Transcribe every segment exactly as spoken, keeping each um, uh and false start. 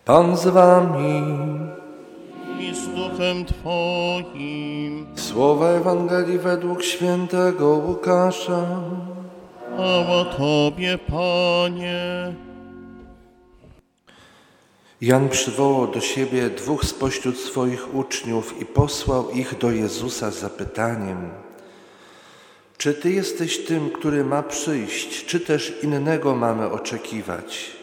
Pan z wami. I z duchem Twoim. Słowa Ewangelii według świętego Łukasza. Chwała Tobie, Panie. Jan przywołał do siebie dwóch spośród swoich uczniów i posłał ich do Jezusa z zapytaniem: czy Ty jesteś tym, który ma przyjść, czy też innego mamy oczekiwać?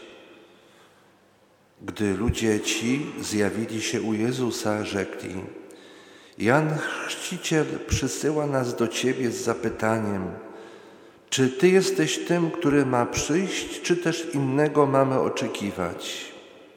Gdy ludzie ci zjawili się u Jezusa, rzekli: Jan Chrzciciel przysyła nas do Ciebie z zapytaniem: czy Ty jesteś tym, który ma przyjść, czy też innego mamy oczekiwać?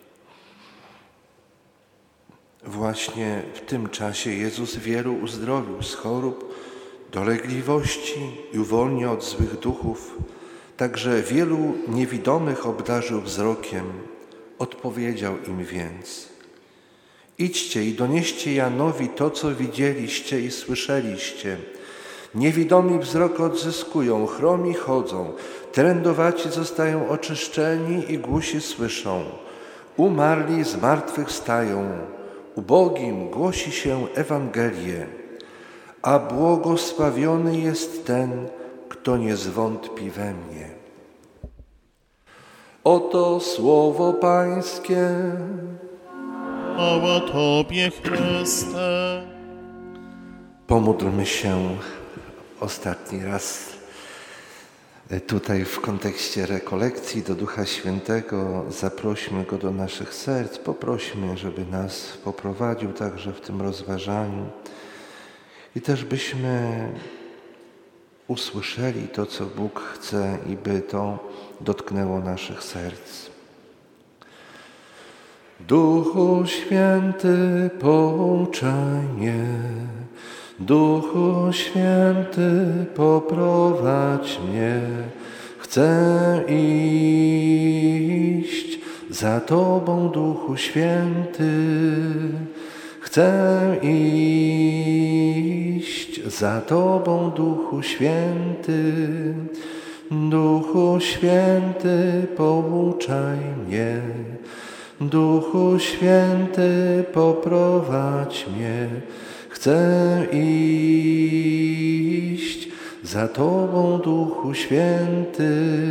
Właśnie w tym czasie Jezus wielu uzdrowił z chorób, dolegliwości i uwolnił od złych duchów. Także wielu niewidomych obdarzył wzrokiem. Odpowiedział im więc: idźcie i donieście Janowi to, co widzieliście i słyszeliście. Niewidomi wzrok odzyskują, chromi chodzą, trędowaci zostają oczyszczeni i głusi słyszą. Umarli z martwych stają, ubogim głosi się Ewangelię. A błogosławiony jest ten, kto nie zwątpi we mnie. Oto słowo Pańskie. Chwała Tobie, Chryste. Pomódlmy się ostatni raz tutaj w kontekście rekolekcji do Ducha Świętego. Zaprośmy Go do naszych serc, poprośmy, żeby nas poprowadził także w tym rozważaniu i też byśmy usłyszeli to, co Bóg chce i by to dotknęło naszych serc. Duchu Święty, pouczaj mnie. Duchu Święty, poprowadź mnie. Chcę iść za Tobą, Duchu Święty. Chcę iść za Tobą, Duchu Święty. Duchu Święty, pouczaj mnie. Duchu Święty, poprowadź mnie. Chcę iść za Tobą, Duchu Święty.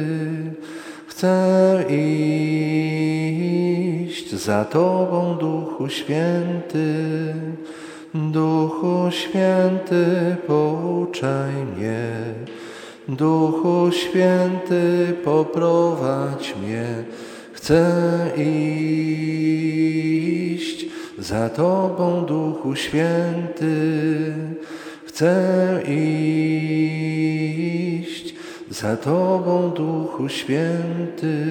Chcę iść za Tobą, Duchu Święty. Duchu Święty, pouczaj mnie. Duchu Święty, poprowadź mnie. Chcę iść za Tobą, Duchu Święty. Chcę iść za Tobą, Duchu Święty.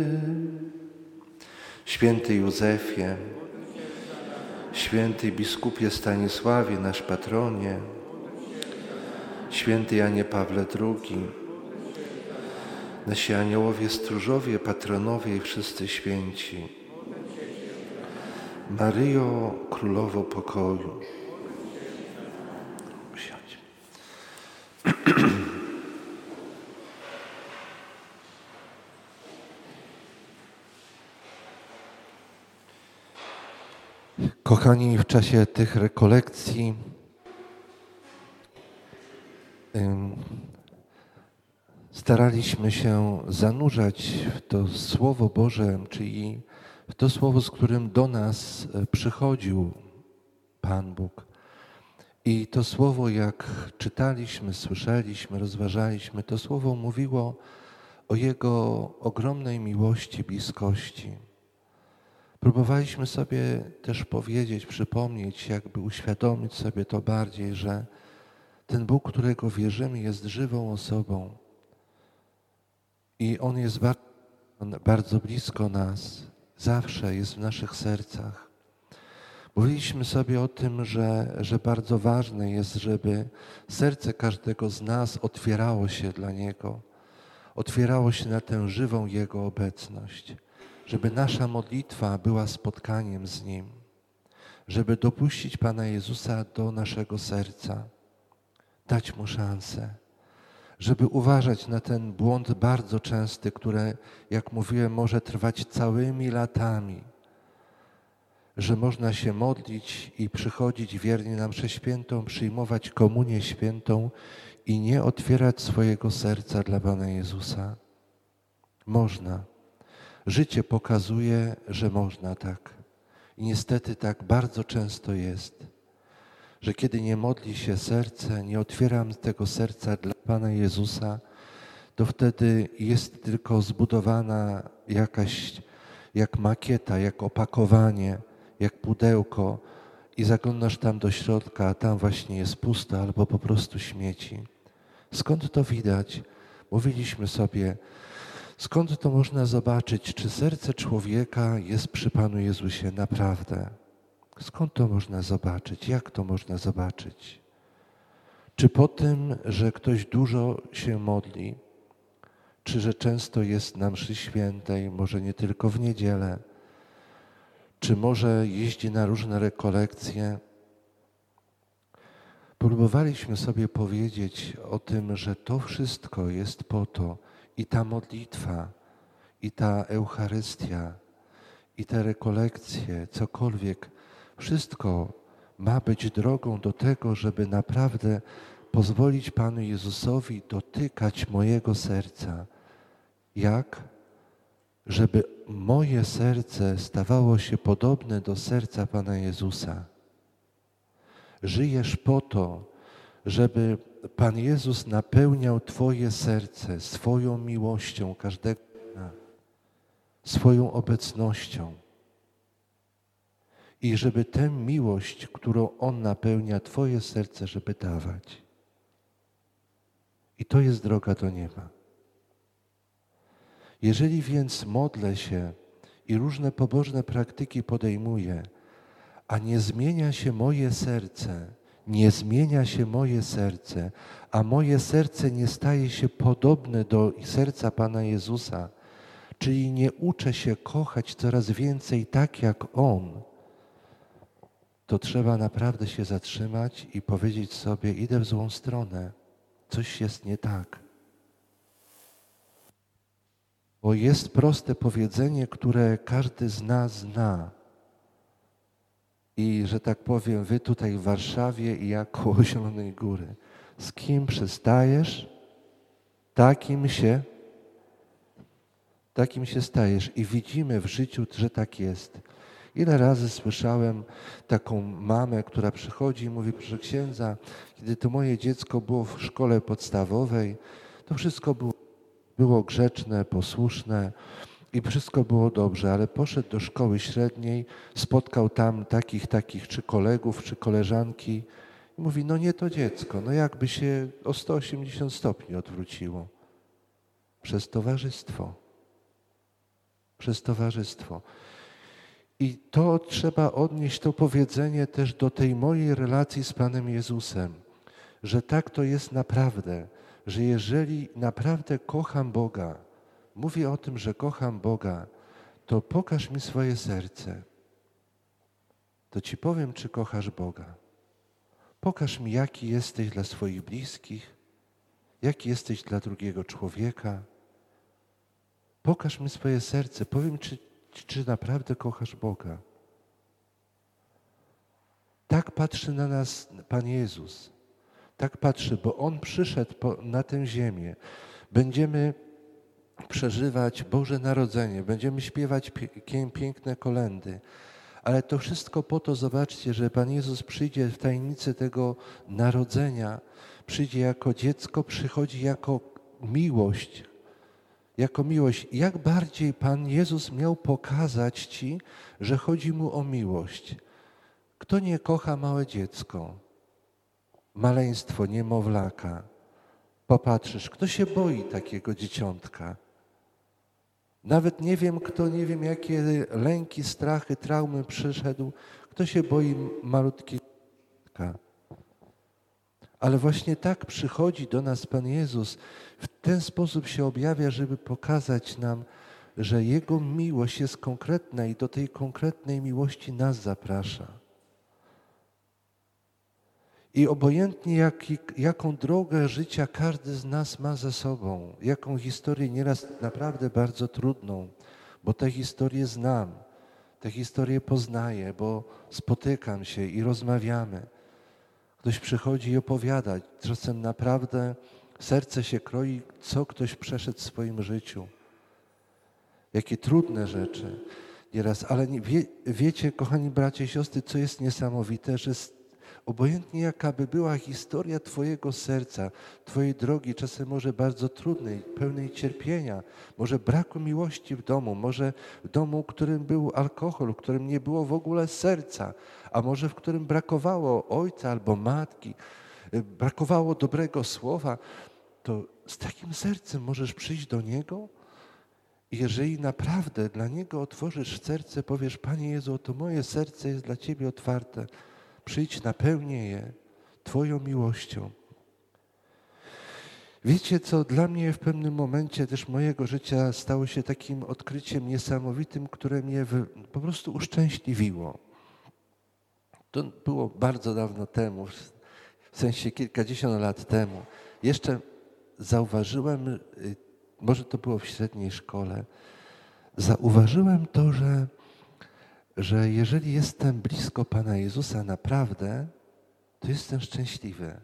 Święty Józefie, święty biskupie Stanisławie, nasz patronie, święty Janie Pawle drugi, nasi aniołowie stróżowie, patronowie i wszyscy święci. Maryjo, Królowo pokoju. Usiądź. Kochani, w czasie tych rekolekcji ym, staraliśmy się zanurzać w to Słowo Boże, czyli w to Słowo, z którym do nas przychodził Pan Bóg. I to Słowo, jak czytaliśmy, słyszeliśmy, rozważaliśmy, to Słowo mówiło o Jego ogromnej miłości, bliskości. Próbowaliśmy sobie też powiedzieć, przypomnieć, jakby uświadomić sobie to bardziej, że ten Bóg, którego wierzymy, jest żywą osobą i On jest bardzo, bardzo blisko nas, zawsze jest w naszych sercach. Mówiliśmy sobie o tym, że, że bardzo ważne jest, żeby serce każdego z nas otwierało się dla Niego, otwierało się na tę żywą Jego obecność, żeby nasza modlitwa była spotkaniem z Nim, żeby dopuścić Pana Jezusa do naszego serca, dać Mu szansę, żeby uważać na ten błąd bardzo częsty, który, jak mówiłem, może trwać całymi latami, że można się modlić i przychodzić wiernie na mszę świętą, przyjmować komunię świętą i nie otwierać swojego serca dla Pana Jezusa? Można. Życie pokazuje, że można tak. I niestety tak bardzo często jest, że kiedy nie modli się serce, nie otwieram tego serca dla Pana Jezusa, to wtedy jest tylko zbudowana jakaś, jak makieta, jak opakowanie, jak pudełko i zaglądasz tam do środka, a tam właśnie jest pusto albo po prostu śmieci. Skąd to widać? Mówiliśmy sobie, skąd to można zobaczyć, czy serce człowieka jest przy Panu Jezusie naprawdę? Skąd to można zobaczyć? Jak to można zobaczyć? Czy po tym, że ktoś dużo się modli, czy że często jest na mszy świętej, może nie tylko w niedzielę, czy może jeździ na różne rekolekcje? Próbowaliśmy sobie powiedzieć o tym, że to wszystko jest po to, i ta modlitwa, i ta Eucharystia, i te rekolekcje, cokolwiek, wszystko ma być drogą do tego, żeby naprawdę pozwolić Panu Jezusowi dotykać mojego serca. Jak? Żeby moje serce stawało się podobne do serca Pana Jezusa. Żyjesz po to, żeby Pan Jezus napełniał Twoje serce swoją miłością każdego dnia, swoją obecnością. I żeby tę miłość, którą On napełnia Twoje serce, żeby dawać. I to jest droga do nieba. Jeżeli więc modlę się i różne pobożne praktyki podejmuję, a nie zmienia się moje serce, nie zmienia się moje serce, a moje serce nie staje się podobne do serca Pana Jezusa, czyli nie uczę się kochać coraz więcej tak jak On, to trzeba naprawdę się zatrzymać i powiedzieć sobie, idę w złą stronę, coś jest nie tak. Bo jest proste powiedzenie, które każdy z nas zna. I, że tak powiem, wy tutaj w Warszawie i ja koło Zielonej Góry. Z kim przystajesz, takim się, takim się stajesz. I widzimy w życiu, że tak jest. Ile razy słyszałem taką mamę, która przychodzi i mówi, proszę księdza, kiedy to moje dziecko było w szkole podstawowej, to wszystko było, było grzeczne, posłuszne i wszystko było dobrze, ale poszedł do szkoły średniej, spotkał tam takich, takich, czy kolegów, czy koleżanki i mówi, no nie to dziecko, no jakby się o sto osiemdziesiąt stopni odwróciło. Przez towarzystwo. Przez towarzystwo. I to trzeba odnieść, to powiedzenie też do tej mojej relacji z Panem Jezusem, że tak to jest naprawdę, że jeżeli naprawdę kocham Boga, mówię o tym, że kocham Boga, to pokaż mi swoje serce. To Ci powiem, czy kochasz Boga. Pokaż mi, jaki jesteś dla swoich bliskich, jaki jesteś dla drugiego człowieka. Pokaż mi swoje serce, powiem, czy Czy naprawdę kochasz Boga? Tak patrzy na nas Pan Jezus. Tak patrzy, bo On przyszedł po, na tę ziemię. Będziemy przeżywać Boże Narodzenie, będziemy śpiewać pie, piękne kolędy. Ale to wszystko po to, zobaczcie, że Pan Jezus przyjdzie w tajemnicy tego narodzenia, przyjdzie jako dziecko, przychodzi jako miłość, jako miłość. Jak bardziej Pan Jezus miał pokazać Ci, że chodzi Mu o miłość. Kto nie kocha małe dziecko, maleństwo, niemowlaka? Popatrzysz, kto się boi takiego dzieciątka? Nawet nie wiem, kto, nie wiem, jakie lęki, strachy, traumy przyszedł, kto się boi malutkiego dziecka. Ale właśnie tak przychodzi do nas Pan Jezus, w ten sposób się objawia, żeby pokazać nam, że Jego miłość jest konkretna i do tej konkretnej miłości nas zaprasza. I obojętnie jak, jaką drogę życia każdy z nas ma za sobą, jaką historię nieraz naprawdę bardzo trudną, bo tę historię znam. te historie poznaję, bo spotykam się i rozmawiamy. Ktoś przychodzi i opowiada. Czasem naprawdę serce się kroi, co ktoś przeszedł w swoim życiu. Jakie trudne rzeczy nieraz. Ale nie, wie, wiecie, kochani bracia i siostry, co jest niesamowite, że obojętnie jaka by była historia twojego serca, twojej drogi, czasem może bardzo trudnej, pełnej cierpienia, może braku miłości w domu, może w domu, w którym był alkohol, w którym nie było w ogóle serca, a może w którym brakowało ojca albo matki, brakowało dobrego słowa, to z takim sercem możesz przyjść do Niego i jeżeli naprawdę dla Niego otworzysz serce, powiesz: Panie Jezu, to moje serce jest dla Ciebie otwarte. Przyjdź, napełnię je Twoją miłością. Wiecie co, dla mnie w pewnym momencie też mojego życia stało się takim odkryciem niesamowitym, które mnie po prostu uszczęśliwiło. To było bardzo dawno temu, w sensie kilkadziesiąt lat temu. Jeszcze zauważyłem, może to było w średniej szkole, zauważyłem to, że że jeżeli jestem blisko Pana Jezusa naprawdę, to jestem szczęśliwy.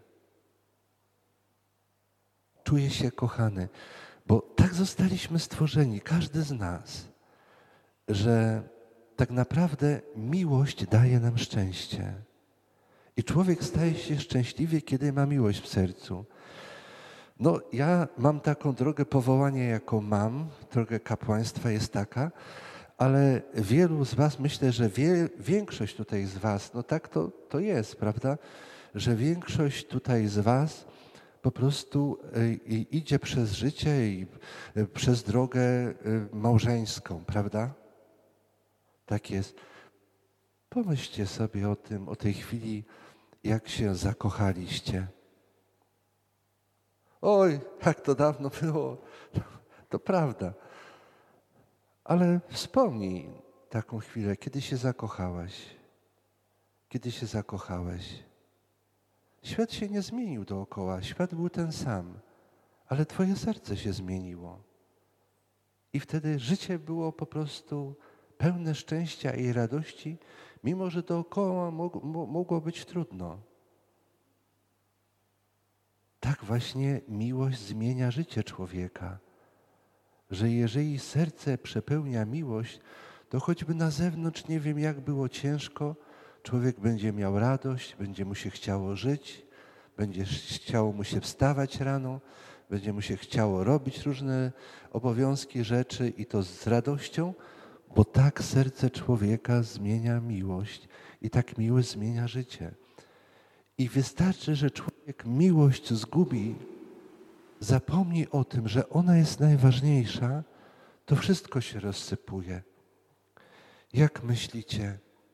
Czuję się kochany, bo tak zostaliśmy stworzeni, każdy z nas, że tak naprawdę miłość daje nam szczęście. I człowiek staje się szczęśliwy, kiedy ma miłość w sercu. No, ja mam taką drogę powołania, jaką mam, drogę kapłaństwa jest taka, ale wielu z was, myślę, że wie, większość tutaj z was, no tak to, to jest, prawda, że większość tutaj z was po prostu y, y, idzie przez życie i y, przez drogę y, małżeńską, prawda? Tak jest. Pomyślcie sobie o tym, o tej chwili, jak się zakochaliście. Oj, jak to dawno było, to, to prawda. Ale wspomnij taką chwilę, kiedy się zakochałaś. Kiedy się zakochałeś. Świat się nie zmienił dookoła, świat był ten sam, ale twoje serce się zmieniło. I wtedy życie było po prostu pełne szczęścia i radości, mimo że dookoła mogło, mogło być trudno. Tak właśnie miłość zmienia życie człowieka. Że jeżeli serce przepełnia miłość, to choćby na zewnątrz nie wiem jak było ciężko, człowiek będzie miał radość, będzie mu się chciało żyć, będzie chciało mu się wstawać rano, będzie mu się chciało robić różne obowiązki, rzeczy i to z radością, bo tak serce człowieka zmienia miłość i tak miłość zmienia życie. I wystarczy, że człowiek miłość zgubi, zapomni o tym, że ona jest najważniejsza, to wszystko się rozsypuje. Jak myślicie?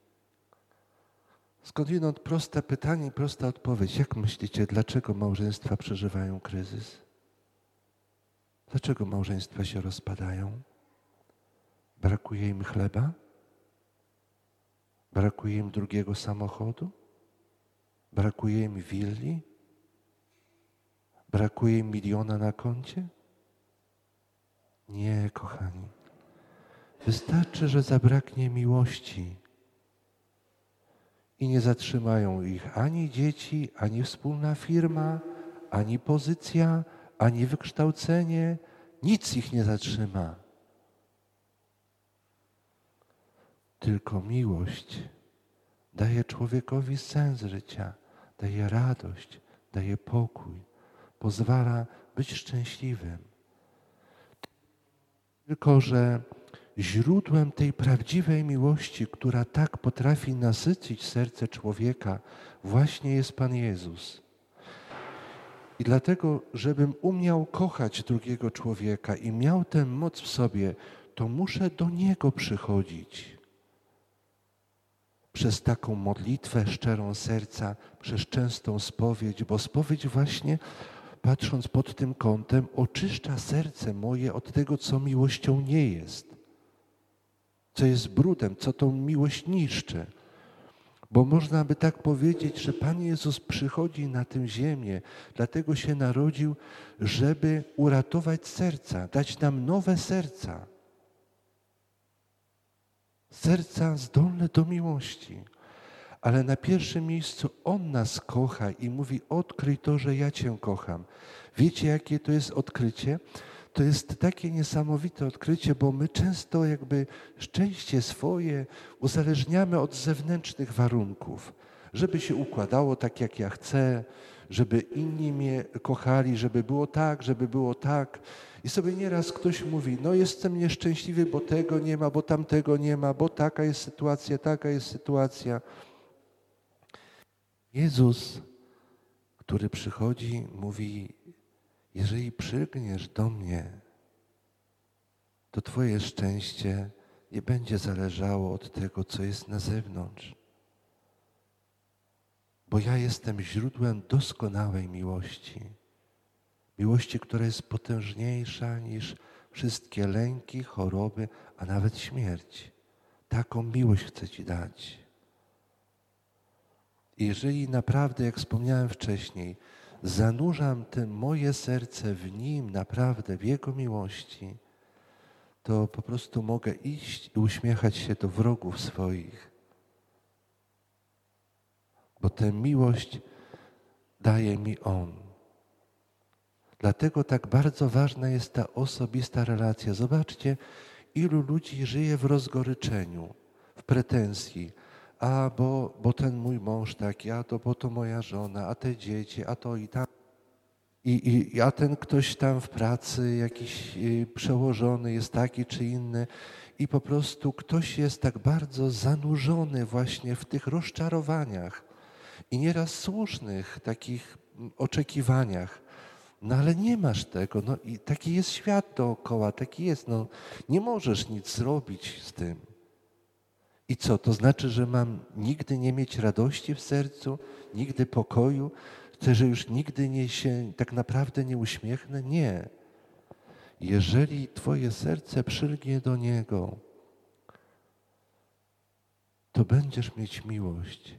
Skądinąd proste pytanie, prosta odpowiedź. Jak myślicie, dlaczego małżeństwa przeżywają kryzys? Dlaczego małżeństwa się rozpadają? Brakuje im chleba? Brakuje im drugiego samochodu? Brakuje im willi? Brakuje im miliona na koncie? Nie, kochani. Wystarczy, że zabraknie miłości i nie zatrzymają ich ani dzieci, ani wspólna firma, ani pozycja, ani wykształcenie. Nic ich nie zatrzyma. Tylko miłość daje człowiekowi sens życia, daje radość, daje pokój, pozwala być szczęśliwym. Tylko że źródłem tej prawdziwej miłości, która tak potrafi nasycić serce człowieka, właśnie jest Pan Jezus. I dlatego, żebym umiał kochać drugiego człowieka i miał tę moc w sobie, to muszę do Niego przychodzić. Przez taką modlitwę szczerą serca, przez częstą spowiedź, bo spowiedź właśnie, patrząc pod tym kątem, oczyszcza serce moje od tego, co miłością nie jest. Co jest brudem, co tą miłość niszczy. Bo można by tak powiedzieć, że Pan Jezus przychodzi na tę ziemię, dlatego się narodził, żeby uratować serca, dać nam nowe serca. serca zdolne do miłości. Ale na pierwszym miejscu On nas kocha i mówi: odkryj to, że ja Cię kocham. Wiecie, jakie to jest odkrycie? To jest takie niesamowite odkrycie, bo my często jakby szczęście swoje uzależniamy od zewnętrznych warunków. Żeby się układało tak, jak ja chcę, żeby inni mnie kochali, żeby było tak, żeby było tak. I sobie nieraz ktoś mówi: no jestem nieszczęśliwy, bo tego nie ma, bo tamtego nie ma, bo taka jest sytuacja, taka jest sytuacja. Jezus, który przychodzi, mówi: jeżeli przylgniesz do mnie, to Twoje szczęście nie będzie zależało od tego, co jest na zewnątrz. Bo ja jestem źródłem doskonałej miłości. Miłości, która jest potężniejsza niż wszystkie lęki, choroby, a nawet śmierć. Taką miłość chcę Ci dać. I jeżeli naprawdę, jak wspomniałem wcześniej, zanurzam te moje serce w Nim, naprawdę w Jego miłości, to po prostu mogę iść i uśmiechać się do wrogów swoich. Bo tę miłość daje mi On. Dlatego tak bardzo ważna jest ta osobista relacja. Zobaczcie, ilu ludzi żyje w rozgoryczeniu, w pretensji. A bo, bo ten mój mąż taki, a to bo to moja żona, a te dzieci, a to i tam. I, i, a ten ktoś tam w pracy, jakiś y, przełożony jest taki czy inny. I po prostu ktoś jest tak bardzo zanurzony właśnie w tych rozczarowaniach i nieraz słusznych takich oczekiwaniach. No ale nie masz tego. No i taki jest świat dookoła, taki jest. No, nie możesz nic zrobić z tym. I co? To znaczy, że mam nigdy nie mieć radości w sercu, nigdy pokoju, że już nigdy nie się tak naprawdę nie uśmiechnę? Nie. Jeżeli Twoje serce przylgnie do Niego, to będziesz mieć miłość.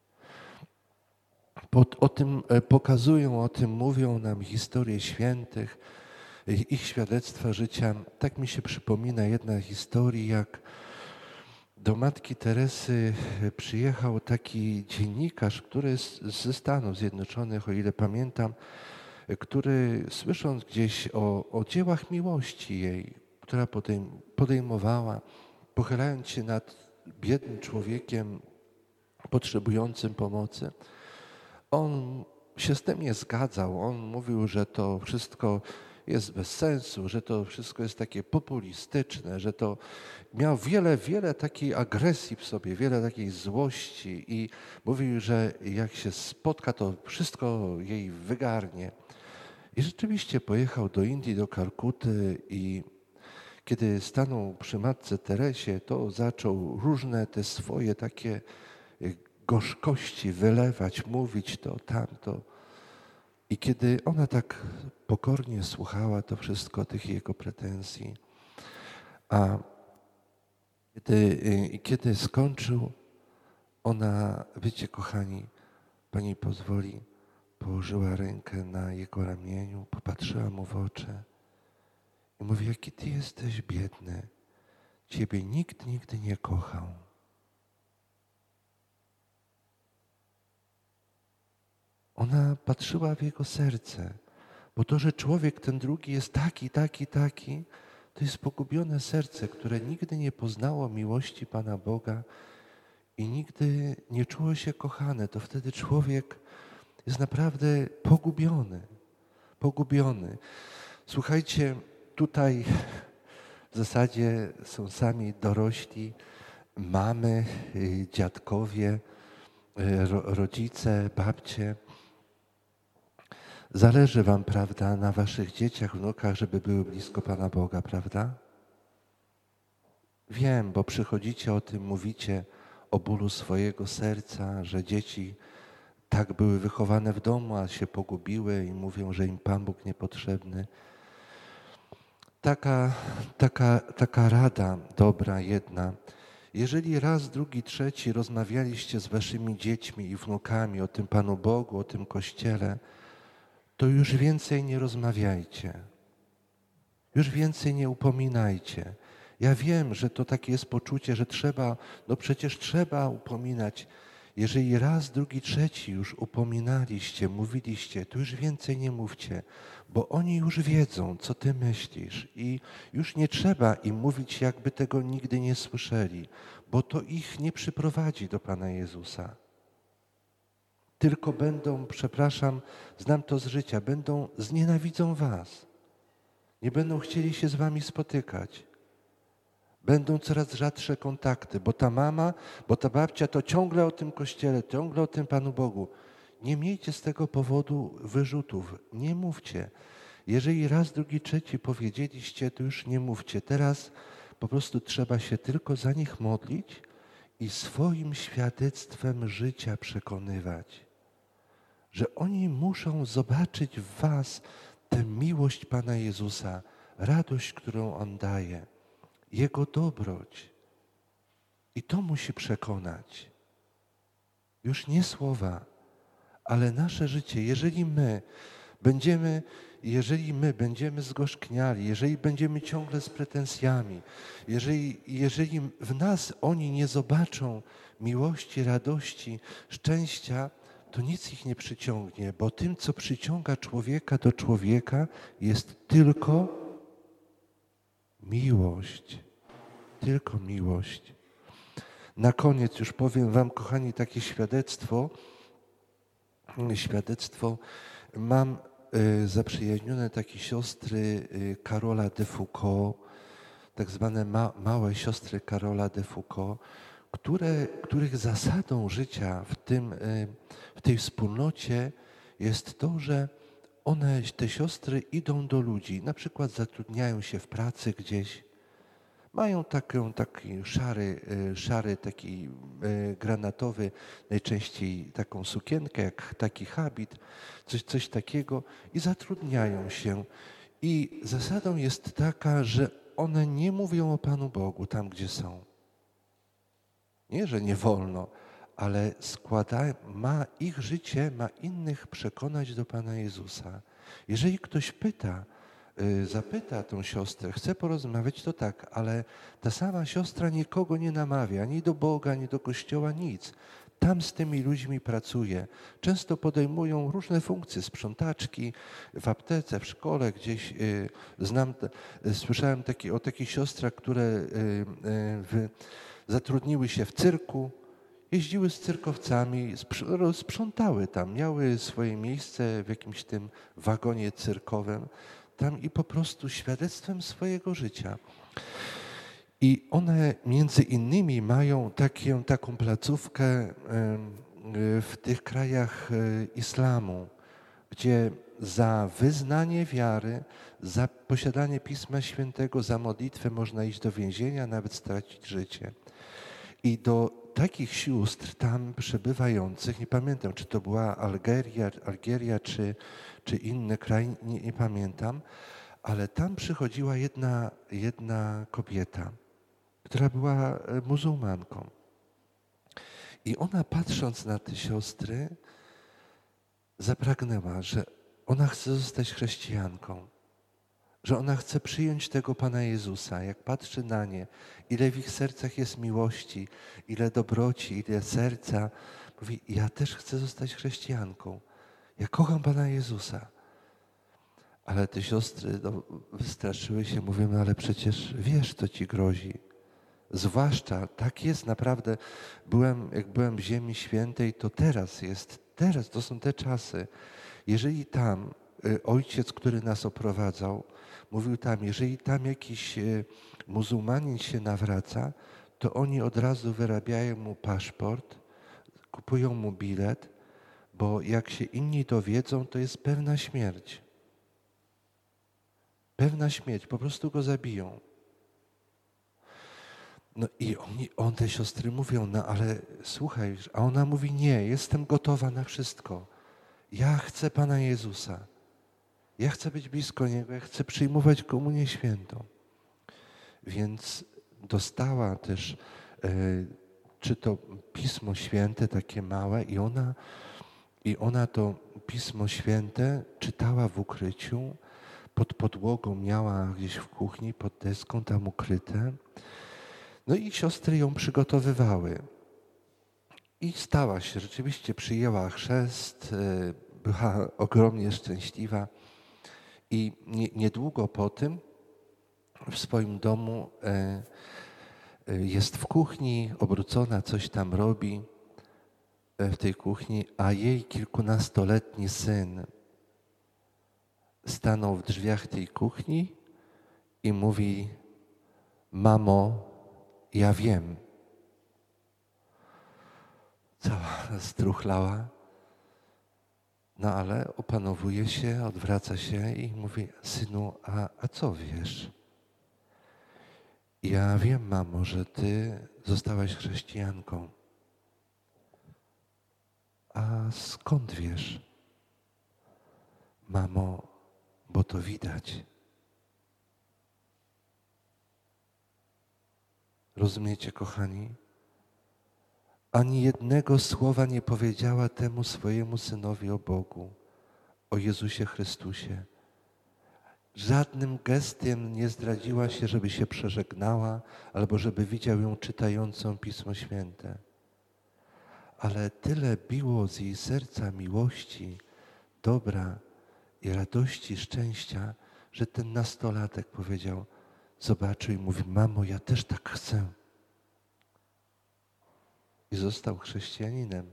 Pod, o tym pokazują, o tym mówią nam historie świętych, ich świadectwa życia. Tak mi się przypomina jedna historia, jak do matki Teresy przyjechał taki dziennikarz, który jest ze Stanów Zjednoczonych, o ile pamiętam, który słysząc gdzieś o, o dziełach miłości jej, która podejm, podejmowała, pochylając się nad biednym człowiekiem potrzebującym pomocy, on się z tym nie zgadzał. On mówił, że to wszystko jest bez sensu, że to wszystko jest takie populistyczne, że to miał wiele, wiele takiej agresji w sobie, wiele takiej złości i mówił, że jak się spotka, to wszystko jej wygarnie. I rzeczywiście pojechał do Indii, do Kalkuty i kiedy stanął przy matce Teresie, to zaczął różne te swoje takie gorzkości wylewać, mówić to, tamto. I kiedy ona tak pokornie słuchała to wszystko, tych jego pretensji, a kiedy, i kiedy skończył, ona, wiecie kochani, Pani pozwoli, położyła rękę na jego ramieniu, popatrzyła mu w oczy i mówi: jaki Ty jesteś biedny, Ciebie nikt nigdy nie kochał. Ona patrzyła w jego serce, bo to, że człowiek ten drugi jest taki, taki, taki, to jest pogubione serce, które nigdy nie poznało miłości Pana Boga i nigdy nie czuło się kochane. To wtedy człowiek jest naprawdę pogubiony, pogubiony. Słuchajcie, tutaj w zasadzie są sami dorośli, mamy, dziadkowie, rodzice, babcie. Zależy wam, prawda, na waszych dzieciach, wnukach, żeby były blisko Pana Boga, prawda? Wiem, bo przychodzicie o tym, mówicie o bólu swojego serca, że dzieci tak były wychowane w domu, a się pogubiły i mówią, że im Pan Bóg niepotrzebny. Taka, taka, taka rada dobra, jedna. Jeżeli raz, drugi, trzeci rozmawialiście z waszymi dziećmi i wnukami o tym Panu Bogu, o tym Kościele, to już więcej nie rozmawiajcie. Już więcej nie upominajcie. Ja wiem, że to takie jest poczucie, że trzeba, no przecież trzeba upominać. Jeżeli raz, drugi, trzeci już upominaliście, mówiliście, to już więcej nie mówcie, bo oni już wiedzą, co ty myślisz i już nie trzeba im mówić, jakby tego nigdy nie słyszeli, bo to ich nie przyprowadzi do Pana Jezusa. Tylko będą, przepraszam, znam to z życia, będą, znienawidzą was. Nie będą chcieli się z wami spotykać. Będą coraz rzadsze kontakty, bo ta mama, bo ta babcia to ciągle o tym Kościele, ciągle o tym Panu Bogu. Nie miejcie z tego powodu wyrzutów, nie mówcie. Jeżeli raz, drugi, trzeci powiedzieliście, to już nie mówcie. Teraz po prostu trzeba się tylko za nich modlić i swoim świadectwem życia przekonywać, że oni muszą zobaczyć w was tę miłość Pana Jezusa, radość, którą On daje, Jego dobroć. I to musi przekonać. Już nie słowa, ale nasze życie. Jeżeli my będziemy, jeżeli my będziemy zgorzkniali, jeżeli będziemy ciągle z pretensjami, jeżeli, jeżeli w nas oni nie zobaczą miłości, radości, szczęścia, to nic ich nie przyciągnie, bo tym, co przyciąga człowieka do człowieka, jest tylko miłość. Tylko miłość. Na koniec już powiem wam, kochani, takie świadectwo. Świadectwo. Mam y, zaprzyjaźnione takie siostry y, Karola de Foucault, tak zwane ma, małe siostry Karola de Foucault, które, których zasadą życia w, tym, y, w tej wspólnocie jest to, że one, te siostry idą do ludzi, na przykład zatrudniają się w pracy gdzieś, mają taką, taki szary, szary, taki granatowy, najczęściej taką sukienkę, jak taki habit, coś, coś takiego i zatrudniają się. I zasadą jest taka, że one nie mówią o Panu Bogu tam, gdzie są. Nie, że nie wolno, ale składa, ma ich życie, ma innych przekonać do Pana Jezusa. Jeżeli ktoś pyta, zapyta tą siostrę, chce porozmawiać, to tak, ale ta sama siostra nikogo nie namawia, ani do Boga, ani do Kościoła, nic. Tam z tymi ludźmi pracuje. Często podejmują różne funkcje, sprzątaczki w aptece, w szkole, gdzieś znam, słyszałem taki, o takich siostrach, które w, zatrudniły się w cyrku, jeździły z cyrkowcami, sprzątały tam, miały swoje miejsce w jakimś tym wagonie cyrkowym tam i po prostu świadectwem swojego życia. I one między innymi mają takie, taką placówkę w tych krajach islamu, gdzie za wyznanie wiary, za posiadanie Pisma Świętego, za modlitwę można iść do więzienia, nawet stracić życie. I do takich sióstr tam przebywających, nie pamiętam, czy to była Algeria, Algeria czy, czy inny kraj, nie, nie pamiętam, ale tam przychodziła jedna, jedna kobieta, która była muzułmanką. I ona, patrząc na te siostry, zapragnęła, że ona chce zostać chrześcijanką, że ona chce przyjąć tego Pana Jezusa. Jak patrzy na nie, ile w ich sercach jest miłości, ile dobroci, ile serca, mówi, ja też chcę zostać chrześcijanką. Ja kocham Pana Jezusa. Ale te siostry no, wystraszyły się, mówią, no ale przecież wiesz, co ci grozi. Zwłaszcza, tak jest naprawdę, byłem, jak byłem w Ziemi Świętej, to teraz jest, teraz to są te czasy. Jeżeli tam y, ojciec, który nas oprowadzał, mówił tam, jeżeli tam jakiś y, muzułmanin się nawraca, to oni od razu wyrabiają mu paszport, kupują mu bilet, bo jak się inni dowiedzą, to jest pewna śmierć. Pewna śmierć, po prostu go zabiją. No i oni, on, te siostry mówią, no ale słuchaj, a ona mówi, nie, jestem gotowa na wszystko. Ja chcę Pana Jezusa. Ja chcę być blisko Niego, ja chcę przyjmować Komunię Świętą. Więc dostała też, e, czy to Pismo Święte, takie małe, i ona, i ona to Pismo Święte czytała w ukryciu, pod podłogą miała gdzieś w kuchni, pod deską tam ukryte. No i siostry ją przygotowywały. I stała się, rzeczywiście przyjęła chrzest, była ogromnie szczęśliwa i nie, niedługo po tym w swoim domu jest w kuchni, obrócona, coś tam robi w tej kuchni, a jej kilkunastoletni syn stanął w drzwiach tej kuchni i mówi: mamo, ja wiem. Cała struchlała, no ale opanowuje się, odwraca się i mówi: synu, a, a co wiesz? Ja wiem, mamo, że ty zostałaś chrześcijanką. A skąd wiesz? Mamo, bo to widać. Rozumiecie, kochani? Ani jednego słowa nie powiedziała temu swojemu synowi o Bogu, o Jezusie Chrystusie. Żadnym gestem nie zdradziła się, żeby się przeżegnała albo żeby widział ją czytającą Pismo Święte. Ale tyle biło z jej serca miłości, dobra i radości, szczęścia, że ten nastolatek powiedział, zobaczył i mówi: mamo, ja też tak chcę. I został chrześcijaninem.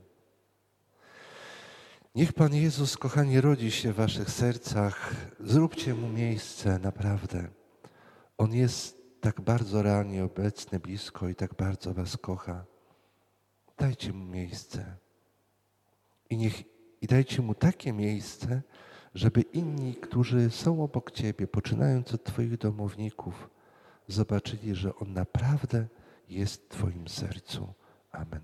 Niech Pan Jezus, kochani, rodzi się w waszych sercach. Zróbcie Mu miejsce, naprawdę. On jest tak bardzo realnie obecny, blisko i tak bardzo was kocha. Dajcie Mu miejsce. I, niech, i dajcie Mu takie miejsce, żeby inni, którzy są obok ciebie, poczynając od twoich domowników, zobaczyli, że On naprawdę jest w twoim sercu. Amen.